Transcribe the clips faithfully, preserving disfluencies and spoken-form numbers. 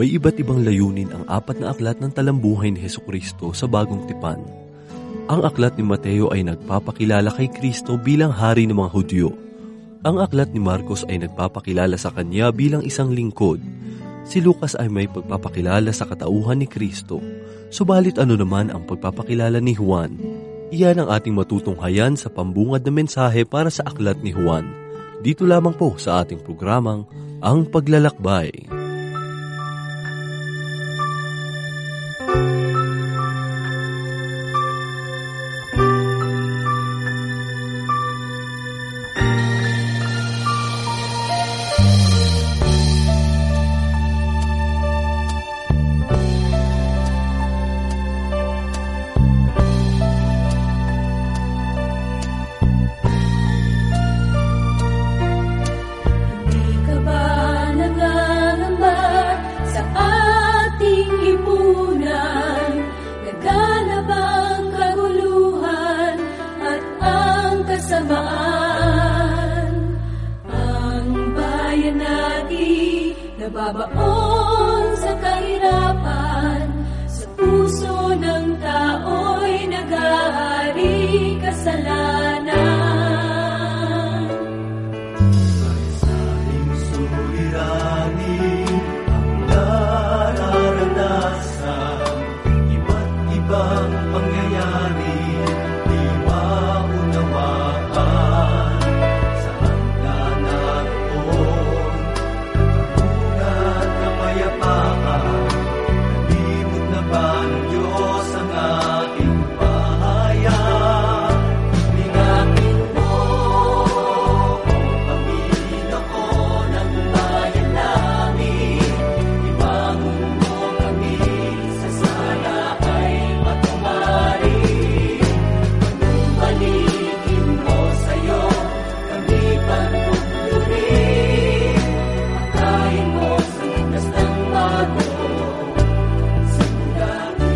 May iba't ibang layunin ang apat na aklat ng talambuhay ni Hesukristo sa Bagong Tipan. Ang aklat ni Mateo ay nagpapakilala kay Kristo bilang hari ng mga Hudyo. Ang aklat ni Marcos ay nagpapakilala sa kanya bilang isang lingkod. Si Lucas ay may pagpapakilala sa katauhan ni Kristo. Subalit ano naman ang pagpapakilala ni Juan? Iyan ang ating matutunghayan sa pambungad na mensahe para sa aklat ni Juan. Dito lamang po sa ating programang Ang Paglalakbay. Nababaon sa kahirapan, sa puso ng tao'y nag-aari kasalanan. Sari-saring suliranin ang nararanasan, iba't ibang pangyayari di maunawaan. Saan ka naroon? Nalimot na ba ng Diyos ang aking bahayan? Lingapin mo, Panginoon, ang bayan namin. Ibangon mo kami sa sala ay matumari. Panumbalikin mo sa'yo kami pagtuturi. Pagkain mo sa landas ng bago sa mulawi.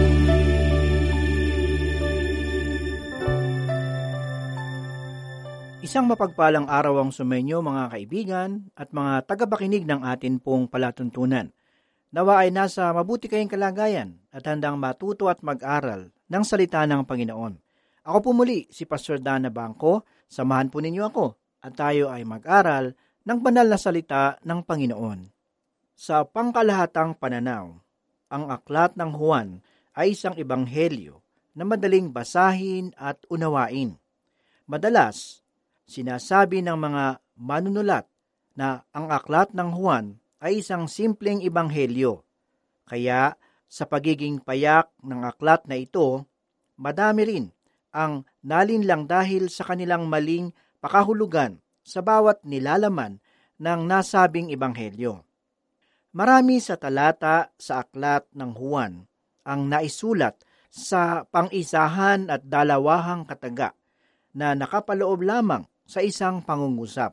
Isang mapagpalang araw ang sumenyo mga kaibigan at mga tagapakinig ng atin pong palatuntunan. Nawa ay nasa mabuti kayong kalagayan at handang matuto at mag-aral ng salita ng Panginoon. Ako po muli si Pastor Dana Bangko, samahan po ninyo ako at tayo ay mag-aral ng banal na salita ng Panginoon. Sa pangkalahatang pananaw, ang aklat ng Juan ay isang ebanghelyo na madaling basahin at unawain. Madalas, sinasabi ng mga manunulat na ang aklat ng Juan ay isang simpleng ebanghelyo. Kaya sa pagiging payak ng aklat na ito, madami rin ang nalinlang dahil sa kanilang maling pakahulugan sa bawat nilalaman ng nasabing ebanghelyo. Marami sa talata sa aklat ng Juan ang naisulat sa pang-isahan at dalawahang kataga na nakapaloob lamang sa isang pangungusap.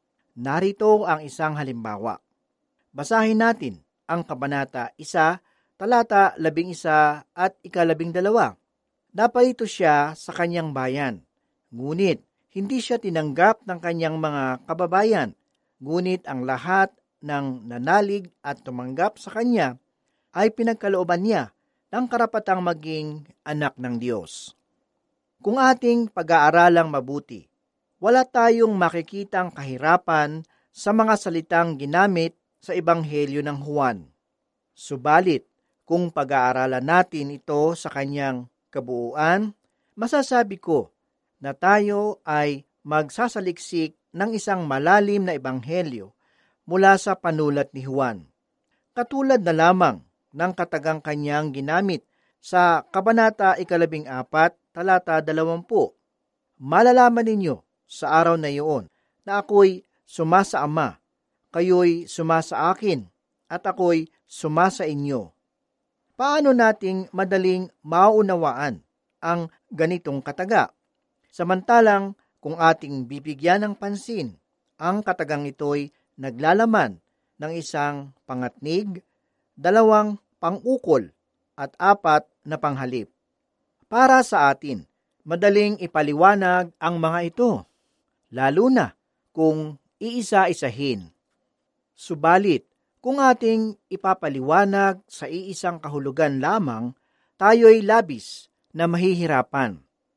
Narito ang isang halimbawa. Basahin natin ang Kabanata isa, talata labing isa at ikalabing dalawa. Naparito siya sa kanyang bayan, ngunit hindi siya tinanggap ng kanyang mga kababayan, ngunit ang lahat ng nanalig at tumanggap sa kanya ay pinagkalooban niya ng karapatang maging anak ng Diyos. Kung ating pag-aaralang mabuti, wala tayong makikitang kahirapan sa mga salitang ginamit sa Ebanghelyo ng Juan. Subalit, kung pag-aaralan natin ito sa kanyang kabuuan, masasabi ko na tayo ay magsasaliksik ng isang malalim na ebanghelyo mula sa panulat ni Juan. Katulad na lamang ng katagang kanyang ginamit sa Kabanata ikalabing apat, talata dalawampu. Malalaman ninyo sa araw na iyon na ako'y sumasa Ama, kayo'y sumasa akin, at ako'y sumasa inyo. Paano nating madaling maunawaan ang ganitong kataga? Samantalang kung ating bibigyan ng pansin, ang katagang ito'y naglalaman ng isang pangatnig, dalawang pangukol, at apat na panghalip. Para sa atin, madaling ipaliwanag ang mga ito, lalo na kung iisa-isahin. Subalit, Kung ating ipapaliwanag sa iisang kahulugan lamang, tayo'y labis na mahihirapan.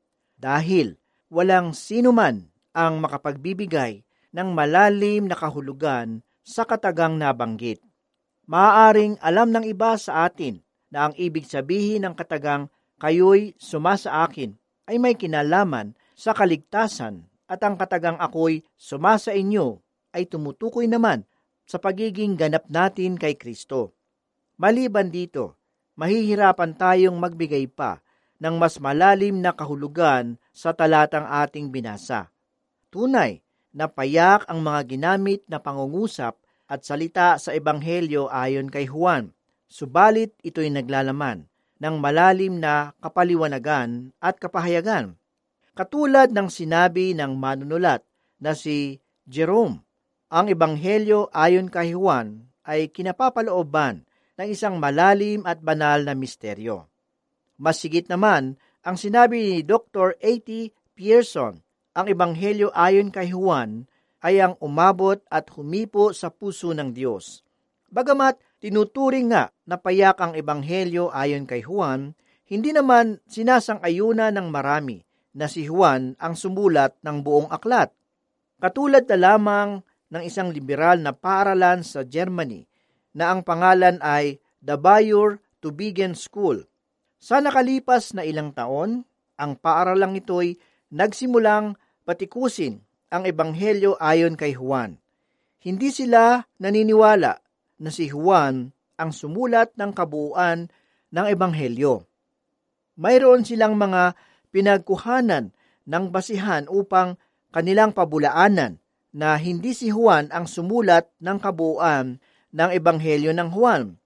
Dahil walang sino man ang makapagbibigay ng malalim na kahulugan sa katagang nabanggit. Maaaring alam ng iba sa atin na ang ibig sabihin ng katagang kayo'y sumasa akin ay may kinalaman sa kaligtasan at ang katagang ako'y sumasa inyo ay tumutukoy naman sa pagiging ganap natin kay Kristo. Maliban dito, mahihirapan tayong magbigay pa ng mas malalim na kahulugan sa talatang ating binasa. Tunay na payak ang mga ginamit na pangungusap at salita sa Ebanghelyo ayon kay Juan, subalit ito'y naglalaman ng malalim na kapaliwanagan at kapahayagan. Katulad ng sinabi ng manunulat na si Jerome, ang Ebanghelyo ayon kay Juan ay kinapapalooban ng isang malalim at banal na misteryo. Mas higit naman ang sinabi ni Doctor A T Pierson, ang Ebanghelyo ayon kay Juan ay ang umabot at humipo sa puso ng Diyos. Bagamat tinuturing nga na payak ang Ebanghelyo ayon kay Juan, hindi naman sinasang-ayuna ng marami na si Juan ang sumulat ng buong aklat. Katulad na lamang ng isang liberal na paaralan sa Germany na ang pangalan ay The Bayer Tübingen School. Sa nakalipas na ilang taon, ang paaralang ito'y nagsimulang patikusin ang Ebanghelyo ayon kay Juan. Hindi sila naniniwala na si Juan ang sumulat ng kabuuan ng Ebanghelyo. Mayroon silang mga pinagkuhanan ng basihan upang kanilang pabulaanan na hindi si Juan ang sumulat ng kabuuan ng Ebanghelyo ng Juan.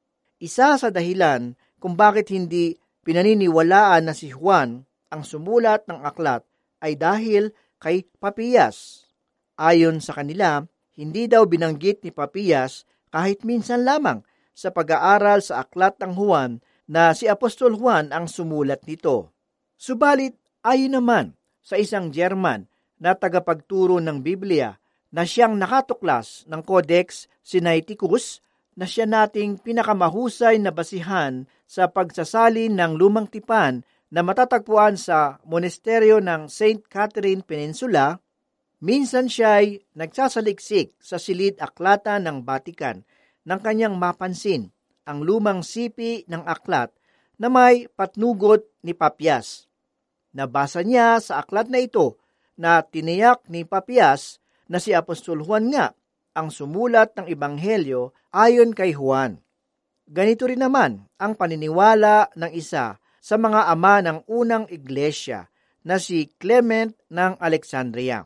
Isa sa dahilan kung bakit hindi pinaniniwalaan na si Juan ang sumulat ng aklat ay dahil kay Papias. Ayon sa kanila, hindi daw binanggit ni Papias kahit minsan lamang sa pag-aaral sa aklat ng Juan na si Apostol Juan ang sumulat nito. Subalit, ayon naman sa isang German na tagapagturo ng Biblia na siyang nakatuklas ng Codex Sinaiticus na siya nating pinakamahusay na basihan sa pagsasalin ng lumang tipan na matatagpuan sa monasteryo ng Saint Catherine Peninsula, minsan siya'y nagsasaliksik sa silid aklata ng Vatican nang kanyang mapansin ang lumang sipi ng aklat na may patnugot ni Papias. Nabasa niya sa aklat na ito na tiniyak ni Papias na si Apostol Juan nga ang sumulat ng Ebanghelyo ayon kay Juan. Ganito rin naman ang paniniwala ng isa sa mga ama ng unang iglesia na si Clement ng Alexandria.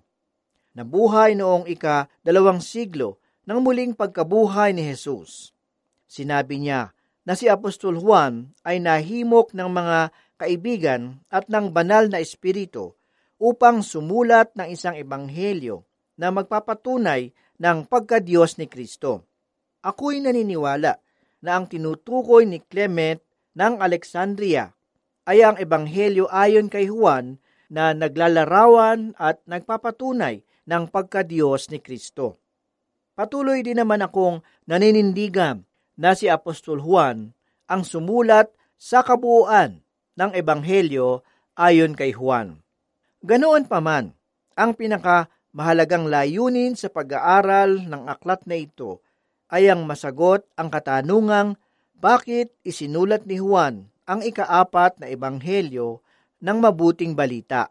Nabuhay noong ika-dalawang siglo ng muling pagkabuhay ni Jesus. Sinabi niya na si Apostol Juan ay nahimok ng mga kaibigan at ng banal na espiritu upang sumulat ng isang ebanghelyo na magpapatunay ng pagka-Diyos ni Kristo. Ako'y naniniwala na ang tinutukoy ni Clement ng Alexandria ay ang ebanghelyo ayon kay Juan na naglalarawan at nagpapatunay ng pagka-Diyos ni Kristo. Patuloy din naman akong naninindigan na si Apostol Juan ang sumulat sa kabuuan ng ebanghelyo ayon kay Juan. Ganoon pa man, ang pinakamahalagang layunin sa pag-aaral ng aklat na ito ay ang masagot ang katanungang bakit isinulat ni Juan ang ikaapat na ebanghelyo ng mabuting balita.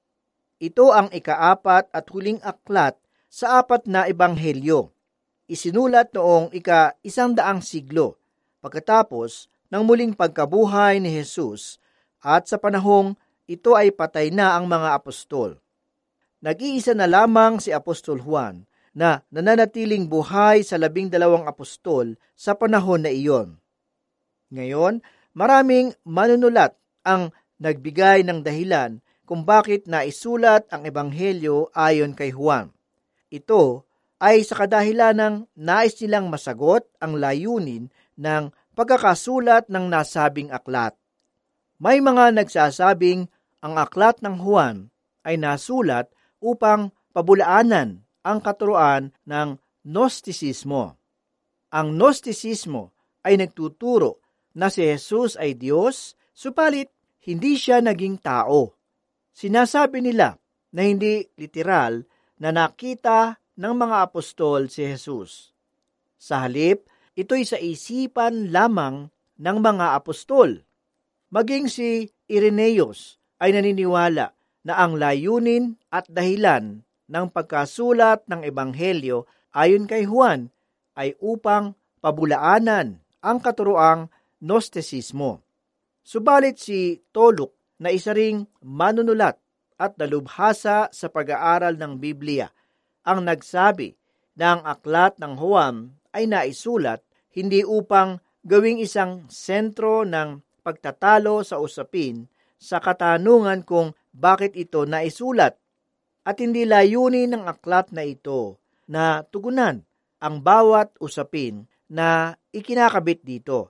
Ito ang ikaapat at huling aklat sa apat na ebanghelyo. Isinulat noong ika-isang daang siglo pagkatapos ng muling pagkabuhay ni Jesus at sa panahong ito ay patay na ang mga apostol. Nag-iisa na lamang si Apostol Juan na nananatiling buhay sa labing dalawang apostol sa panahon na iyon. Ngayon, maraming manunulat ang nagbigay ng dahilan kung bakit naisulat ang ebanghelyo ayon kay Juan. Ito ay sa kadahilan ng nais nilang masagot ang layunin ng pagkakasulat ng nasabing aklat. May mga nagsasabing ang aklat ng Juan ay nasulat upang pabulaanan ang katuruan ng Gnostisismo. Ang Gnosticismo ay nagtuturo na si Jesus ay Diyos, supalit hindi siya naging tao. Sinasabi nila na hindi literal na nakita ng mga apostol si Jesus. Sa halip, ito'y sa isipan lamang ng mga apostol. Maging si Irenaeus ay naniniwala na ang layunin at dahilan ng pagkasulat ng Ebanghelyo ayon kay Juan ay upang pabulaanan ang katuroang Gnosticismo. Subalit si Toluk na isa ring manunulat at dalubhasa sa pag-aaral ng Biblia ang nagsabi na ang aklat ng Juan ay naisulat hindi upang gawing isang sentro ng pagtatalo sa usapin sa katanungan kung bakit ito naisulat, at hindi layunin ng aklat na ito na tugunan ang bawat usapin na ikinakabit dito.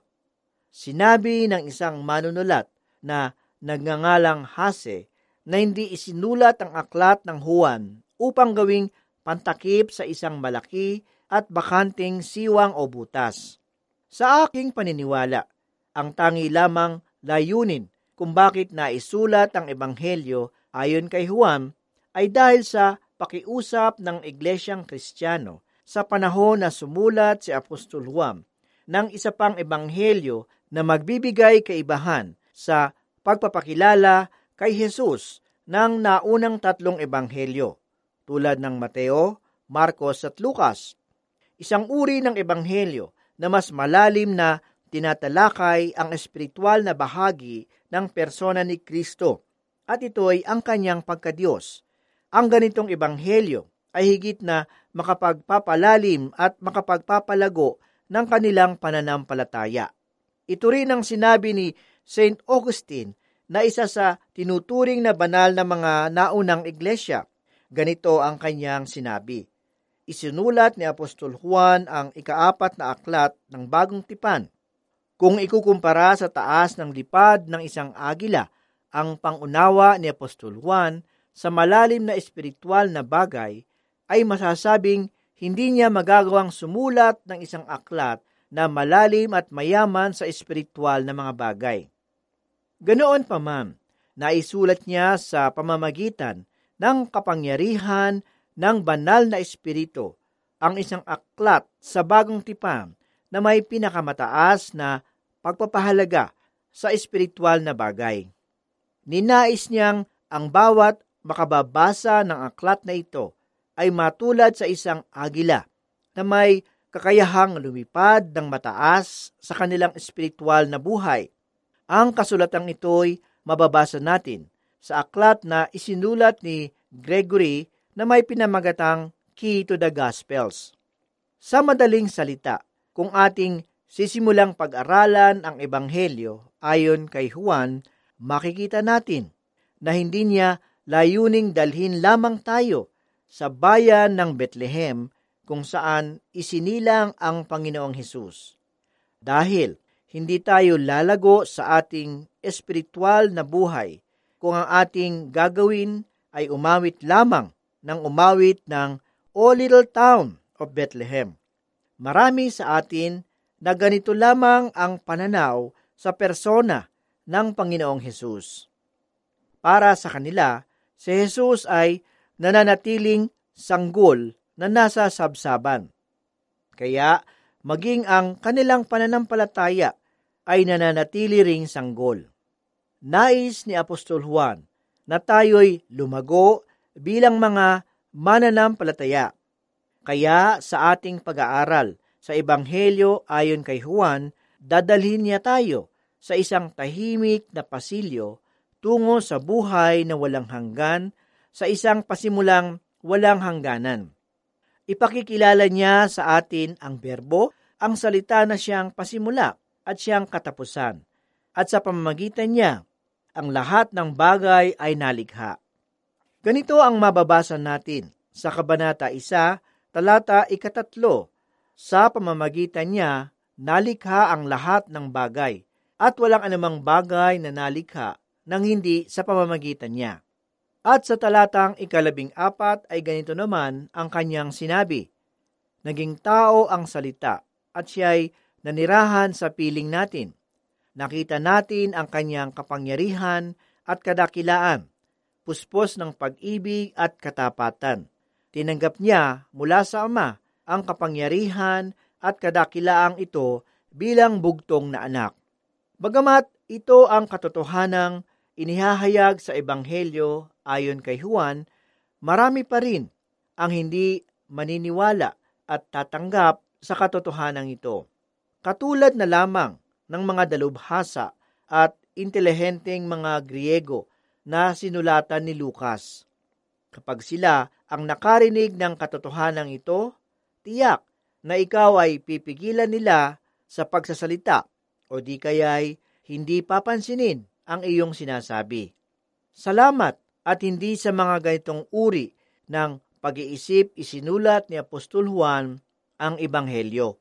Sinabi ng isang manunulat na nagngangalang Hase na hindi isinulat ang aklat ng Juan upang gawing pantakip sa isang malaki at bakanting siwang o butas. Sa aking paniniwala, ang tangi lamang layunin kung bakit naisulat ang Ebanghelyo ayon kay Juan ay dahil sa pakiusap ng Iglesyang Kristiyano sa panahon na sumulat si Apostol Juan ng isa pang Ebanghelyo na magbibigay kaibahan sa pagpapakilala kay Jesus ng naunang tatlong Ebanghelyo tulad ng Mateo, Marcos at Lucas. Isang uri ng Ebanghelyo na mas malalim na tinatalakay ang espiritual na bahagi ng persona ni Kristo at ito'y ang kanyang pagkadiyos. Ang ganitong ebanghelyo ay higit na makapagpapalalim at makapagpapalago ng kanilang pananampalataya. Ito rin ang sinabi ni Saint Augustine na isa sa tinuturing na banal na mga naunang iglesia. Ganito ang kanyang sinabi: isinulat ni Apostol Juan ang ikaapat na aklat ng Bagong Tipan. Kung ikukumpara sa taas ng lipad ng isang agila, ang pangunawa ni Apostol Juan sa malalim na espiritual na bagay ay masasabing hindi niya magagawang sumulat ng isang aklat na malalim at mayaman sa espiritual na mga bagay. Ganoon pa man, naisulat niya sa pamamagitan ng kapangyarihan ng banal na espiritu ang isang aklat sa Bagong Tipan na may pinakamataas na pagpapahalaga sa espiritual na bagay. Ninais niyang ang bawat makababasa ng aklat na ito ay matulad sa isang agila na may kakayahang lumipad ng mataas sa kanilang espiritual na buhay. Ang kasulatang ito'y mababasa natin sa aklat na isinulat ni Gregory na may pinamagatang Key to the Gospels. Sa madaling salita, kung ating sisimulang pag-aralan ang Ebanghelyo ayon kay Juan, makikita natin na hindi niya layuning dalhin lamang tayo sa bayan ng Bethlehem kung saan isinilang ang Panginoong Hesus. Dahil hindi tayo lalago sa ating espiritual na buhay kung ang ating gagawin ay umawit lamang ng umawit ng O Little Town of Bethlehem. Marami sa atin na ganito lamang ang pananaw sa persona ng Panginoong Hesus. Para sa kanila, si Hesus ay nananatiling sanggol na nasa sabsaban. Kaya maging ang kanilang pananampalataya ay nananatili ring sanggol. Nais ni Apostol Juan na tayo'y lumago bilang mga mananampalataya. Kaya sa ating pag-aaral sa Ebanghelyo ayon kay Juan, dadalhin niya tayo sa isang tahimik na pasilyo tungo sa buhay na walang hanggan, sa isang pasimulang walang hangganan. Ipakikilala niya sa atin ang berbo, ang salita na siyang pasimula at siyang katapusan, at sa pamamagitan niya, ang lahat ng bagay ay nalikha. Ganito ang mababasa natin sa Kabanata one, talata ikatatlo, sa pamamagitan niya, nalikha ang lahat ng bagay, at walang anumang bagay na nalikha nang hindi sa pamamagitan niya. At sa talatang ikalabing apat ay ganito naman ang kanyang sinabi, naging tao ang salita, at siya'y nanirahan sa piling natin. Nakita natin ang kanyang kapangyarihan at kadakilaan, puspos ng pag-ibig at katapatan. Tinanggap niya mula sa Ama ang kapangyarihan at kadakilaang ito bilang bugtong na anak. Bagamat ito ang katotohanang inihahayag sa Ebanghelyo ayon kay Juan, marami pa rin ang hindi maniniwala at tatanggap sa katotohanan ito. Katulad na lamang ng mga dalubhasa at intelihenteng mga Griego na sinulatan ni Lucas. Kapag sila ang nakarinig ng katotohanan ito, tiyak na ikaw ay pipigilan nila sa pagsasalita o di kaya'y hindi papansinin ang iyong sinasabi. Salamat at hindi sa mga ganitong uri ng pag-iisip isinulat ni Apostol Juan ang Ebanghelyo.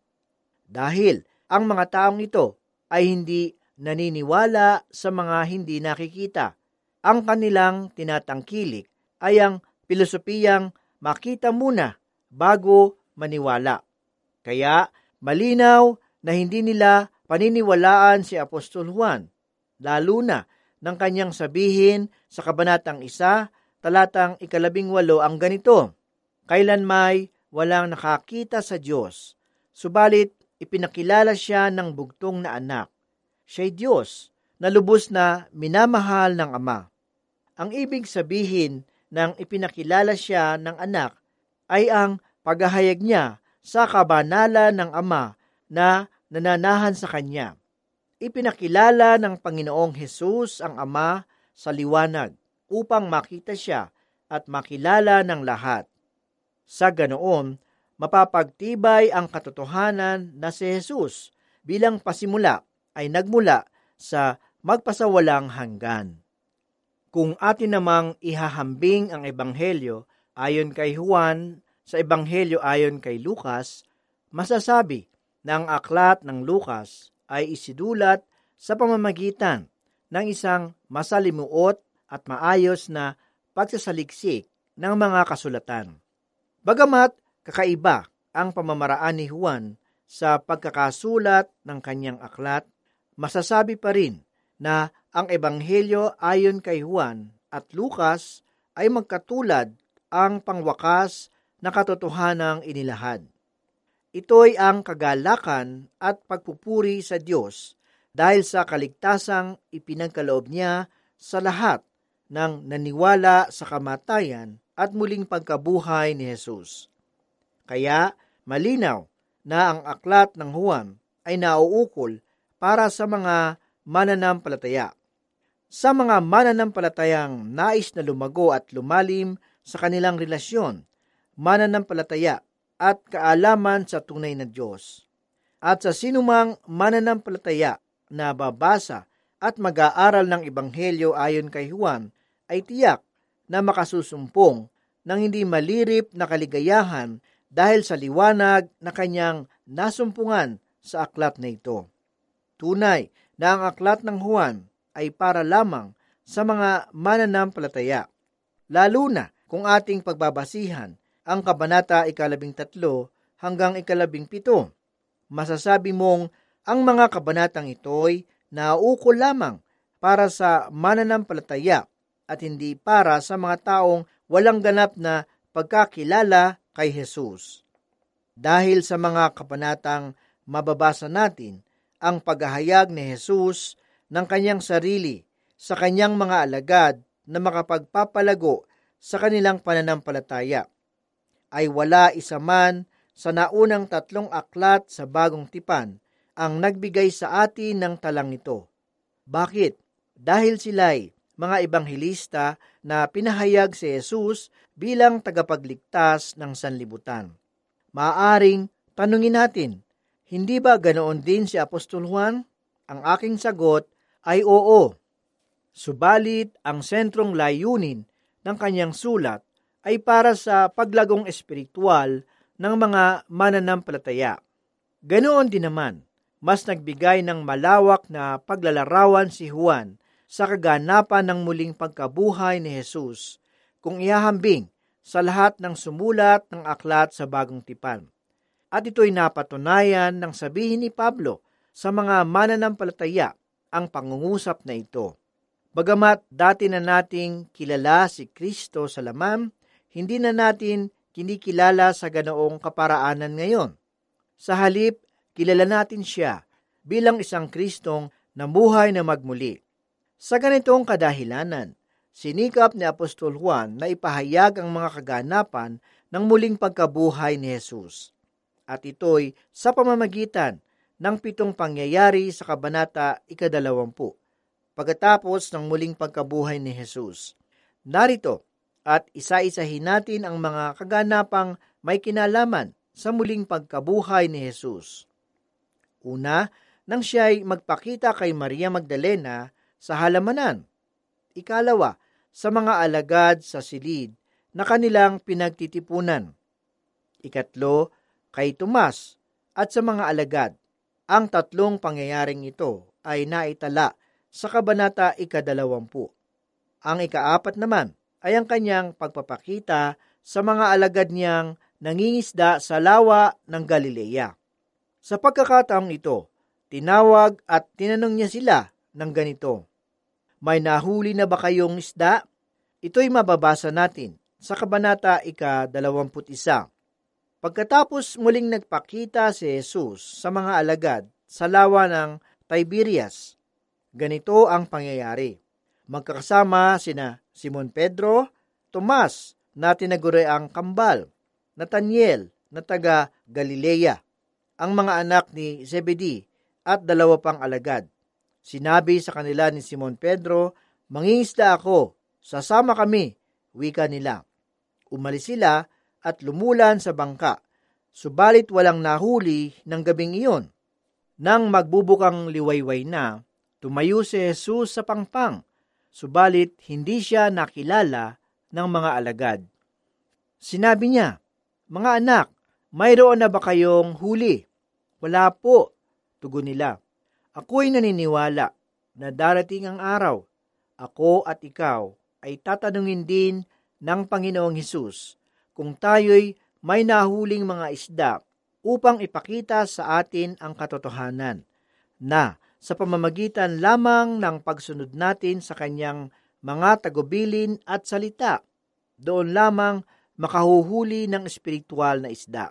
Dahil ang mga taong ito ay hindi naniniwala sa mga hindi nakikita. Ang kanilang tinatangkilik ay ang pilosopiyang makita muna bago maniwala. Kaya malinaw na hindi nila paniniwalaan si Apostol Juan, lalo na ng kanyang sabihin sa kabanatang isa, talatang ikalabing walo ang ganito, kailan may walang nakakita sa Diyos, subalit ipinakilala siya ng bugtong na anak. Siya'y Diyos na lubos na minamahal ng Ama. Ang ibig sabihin ng ipinakilala siya ng anak ay ang paghahayag niya sa kabanalan ng Ama na nananahan sa Kanya. Ipinakilala ng Panginoong Hesus ang Ama sa liwanag upang makita siya at makilala ng lahat. Sa ganoon, mapapagtibay ang katotohanan na si Hesus bilang pasimula ay nagmula sa magpasawalang hanggan. Kung atin namang ihahambing ang Ebanghelyo ayon kay Juan sa Ebanghelyo ayon kay Lucas, masasabi na ang aklat ng Lucas ay isidulat sa pamamagitan ng isang masalimuot at maayos na pagsasaliksik ng mga kasulatan. Bagamat kakaiba ang pamamaraan ni Juan sa pagkakasulat ng kanyang aklat, masasabi pa rin na ang Ebanghelyo ayon kay Juan at Lucas ay magkatulad ang pangwakas na katotohanang inilahad. Ito'y ang kagalakan at pagpupuri sa Diyos dahil sa kaligtasang ipinagkaloob niya sa lahat ng naniwala sa kamatayan at muling pagkabuhay ni Jesus. Kaya malinaw na ang aklat ng Juan ay nauukol para sa mga mananampalataya. Sa mga mananampalatayang nais na lumago at lumalim sa kanilang relasyon, mananampalataya at kaalaman sa tunay na Diyos. At sa sinumang mananampalataya na babasa at mag-aaral ng Ebanghelyo ayon kay Juan, ay tiyak na makasusumpong ng hindi malirip na kaligayahan dahil sa liwanag na kanyang nasumpungan sa aklat na ito. Tunay na ang aklat ng Juan ay para lamang sa mga mananampalataya, lalo na kung ating pagbabasihan ang kabanata ikalabing tatlo hanggang ikalabing pito. Masasabi mong ang mga kabanatang ito'y nauukol lamang para sa mananampalataya at hindi para sa mga taong walang ganap na pagkakilala kay Jesus. Dahil sa mga kabanatang mababasa natin ang paghahayag ni Jesus ng kanyang sarili sa kanyang mga alagad na makapagpapalago sa kanilang pananampalataya, ay wala isa man sa naunang tatlong aklat sa Bagong Tipan ang nagbigay sa atin ng talang ito. Bakit? Dahil sila'y mga ebanghelista na pinahayag si Jesus bilang tagapagligtas ng sanlibutan. Maaaring tanungin natin, hindi ba ganoon din si Apostol Juan? Ang aking sagot ay oo. Subalit ang sentrong layunin ng kanyang sulat ay para sa paglagong espiritual ng mga mananampalataya. Ganoon din naman, mas nagbigay ng malawak na paglalarawan si Juan sa kaganapan ng muling pagkabuhay ni Jesus kung ihahambing sa lahat ng sumulat ng aklat sa Bagong Tipan. At ito'y napatunayan ng sabihin ni Pablo sa mga mananampalataya ang pangungusap na ito. Bagamat dati na nating kilala si Kristo sa laman, hindi na natin kinikilala sa ganoong kaparaanan ngayon. Sa halip, kilala natin siya bilang isang Kristong namuhay na magmuli. Sa ganitong kadahilanan, sinikap ni Apostol Juan na ipahayag ang mga kaganapan ng muling pagkabuhay ni Jesus. At ito'y sa pamamagitan ng pitong pangyayari sa kabanata ikadalawampu, pagkatapos ng muling pagkabuhay ni Jesus. Narito, at isa-isahin natin ang mga kaganapang may kinalaman sa muling pagkabuhay ni Jesus. Una, nang siya'y magpakita kay Maria Magdalena sa halamanan. Ikalawa, sa mga alagad sa silid na kanilang pinagtitipunan. Ikatlo, kay Tomas at sa mga alagad. Ang tatlong pangyayaring ito ay naitala sa kabanata ikadalawampu. Ang ikaapat naman ay ang kanyang pagpapakita sa mga alagad niyang nangingisda sa lawa ng Galilea. Sa pagkakataong ito, tinawag at tinanong niya sila ng ganito, "May nahuli na ba kayong isda?" Ito'y mababasa natin sa kabanata ikadalawamput isa. Pagkatapos muling nagpakita si Jesus sa mga alagad sa lawa ng Tiberias, ganito ang pangyayari. Magkakasama sina Simon Pedro, Tomas na tinaguriang Kambal, Nathaniel na taga Galilea, ang mga anak ni Zebedee at dalawa pang alagad. Sinabi sa kanila ni Simon Pedro, "Mangingisda ako, sasama kami," wika nila. Umalis sila at lumulan sa bangka, subalit walang nahuli ng gabing iyon. Nang magbubukang liwayway na, tumayo si Jesus sa pangpang, subalit hindi siya nakilala ng mga alagad. Sinabi niya, "Mga anak, mayroon na ba kayong huli?" "Wala po," tugon nila. "Ako'y naniniwala na darating ang araw, ako at ikaw ay tatanungin din ng Panginoong Hesus kung tayo'y may nahuling mga isda upang ipakita sa atin ang katotohanan na sa pamamagitan lamang ng pagsunod natin sa kanyang mga tagubilin at salita, doon lamang makahuhuli ng espiritual na isda."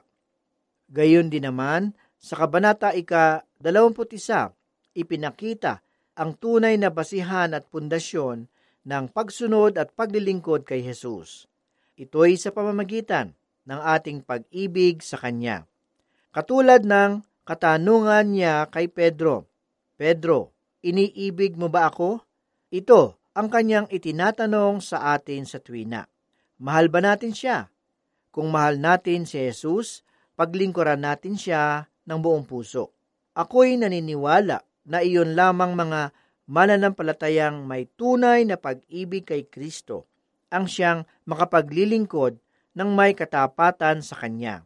Gayon din naman, sa kabanata ika-dalawamput isa, ipinakita ang tunay na basihan at pundasyon ng pagsunod at paglilingkod kay Jesus. Ito'y sa pamamagitan ng ating pag-ibig sa Kanya. Katulad ng katanungan niya kay Pedro, "Pedro, iniibig mo ba ako?" Ito ang kanyang itinatanong sa atin sa tuwina. Mahal ba natin siya? Kung mahal natin si Jesus, paglingkuran natin siya ng buong puso. Ako'y naniniwala na iyon lamang mga mananampalatayang may tunay na pag-ibig kay Kristo ang siyang makapaglilingkod ng may katapatan sa Kanya.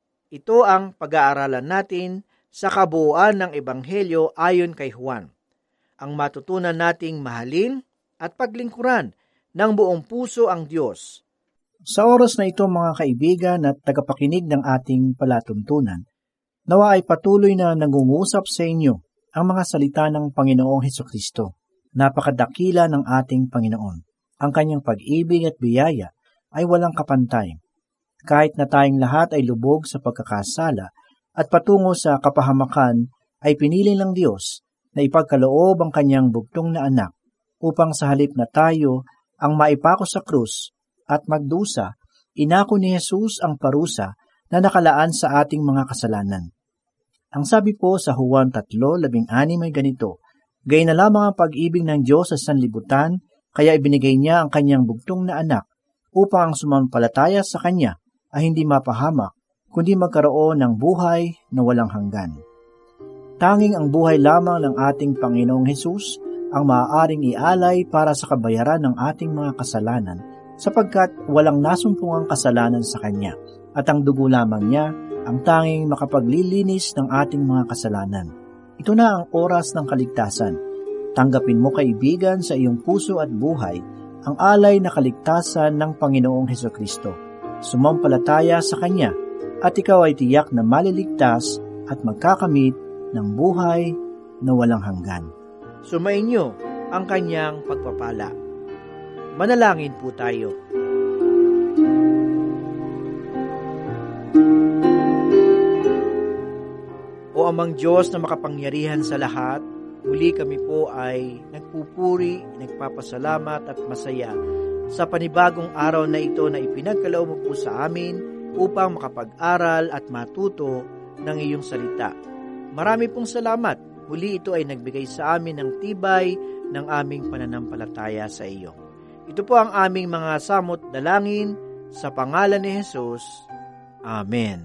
Ito ang pag-aaralan natin sa kabuuan ng Ebanghelyo ayon kay Juan. Ang matutunan nating mahalin at paglingkuran ng buong puso ang Diyos. Sa oras na ito mga kaibigan at tagapakinig ng ating palatuntunan, nawa ay patuloy na nangungusap sa inyo ang mga salita ng Panginoong Hesukristo. Napakadakila ng ating Panginoon. Ang kanyang pag-ibig at biyaya ay walang kapantay. Kahit na tayong lahat ay lubog sa pagkakasala at patungo sa kapahamakan, ay pinili ng Diyos na ipagkaloob ang kanyang bugtong na anak upang sa halip na tayo ang maipako sa krus at magdusa, inako ni Jesus ang parusa na nakalaan sa ating mga kasalanan. Ang sabi po sa Juan three labing-anim ay ganito, "Gayon na lamang ang pag-ibig ng Diyos sa sanlibutan, kaya ibinigay niya ang kanyang bugtong na anak upang ang sumampalataya sa kanya ay hindi mapahamak, kundi magkaroon ng buhay na walang hanggan." Tanging ang buhay lamang ng ating Panginoong Hesus ang maaaring ialay para sa kabayaran ng ating mga kasalanan, sapagkat walang nasumpungang kasalanan sa Kanya, at ang dugo lamang niya ang tanging makapaglilinis ng ating mga kasalanan. Ito na ang oras ng kaligtasan. Tanggapin mo kaibigan sa iyong puso at buhay ang alay na kaligtasan ng Panginoong Hesukristo. Sumampalataya sa Kanya at ikaw ay tiyak na maliligtas at magkakamit ng buhay na walang hanggan. Sumainyo ang kanyang pagpapala. Manalangin po tayo. O amang Diyos na makapangyarihan sa lahat, muli kami po ay nagpupuri, nagpapasalamat at masaya sa panibagong araw na ito na ipinagkaloob mo po sa amin upang makapag-aral at matuto ng iyong salita. Marami pong salamat. Muli ito ay nagbigay sa amin ng tibay ng aming pananampalataya sa iyo. Ito po ang aming mga samot dalangin sa pangalan ni Jesus. Amen.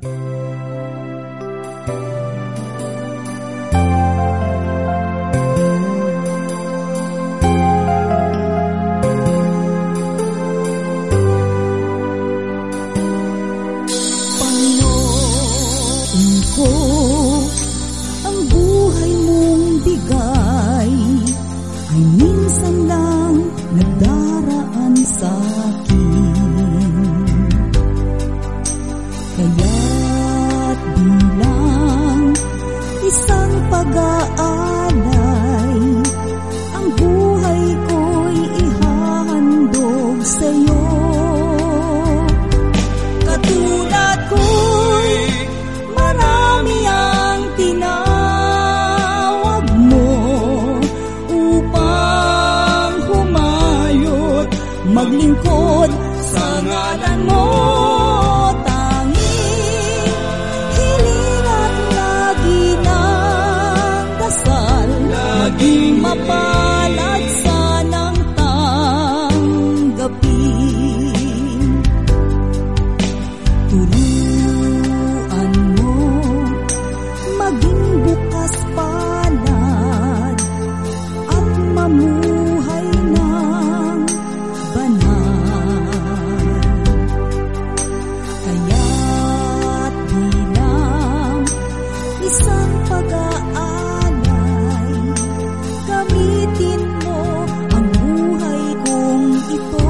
Maglingkod sa ngalan mo, tanging hiling at lagi ng dasal, maging mapalad sanang tanggapin. Turuan mo, maging bukas palad at mamuhay ng kaya't bilang isang pag-aalay, gamitin mo ang buhay kong ito.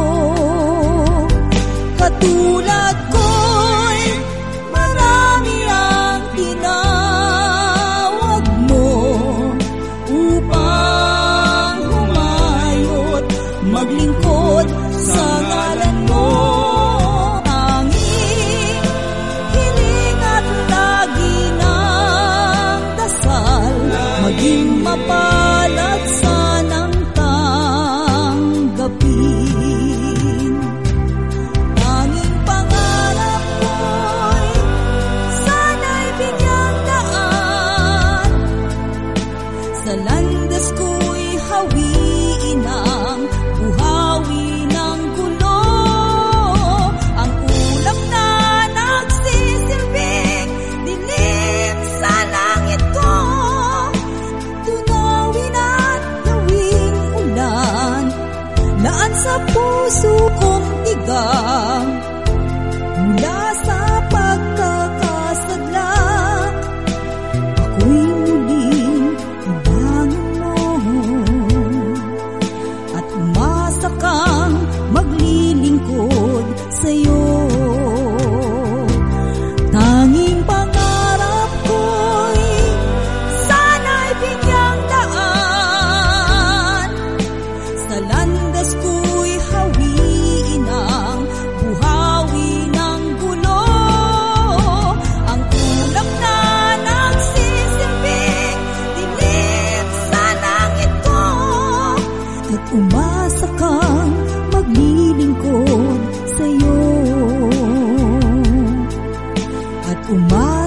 Katulad ko'y marami ang tinawag mo upang humayot, maglingkod sa ngalan mo. Tanging hiling at lagi ng dasal, maging mapalad sanang tanggapin. Tanging pangarap ko'y sana'y bigyang daan, sa landas ko'y hawiin ang buhawi ng gulo. Ang ulap na nagsisilbing dilim sa langit ko, tunawin at gawing ulan, laan sa puso kong tigang, mula sa pagkakasadla, ako'y muling ibangon mo at umasa kang maglilingkod sa'yo. Tanging pangarap ko'y sana'y bigyang daan, sa landas ko'y hawiin ang buhawi ng gulo. Ang ulap na nagsisilbing dilim sa langit ko, at umasa kang maglilingkod sa'yo. At umasa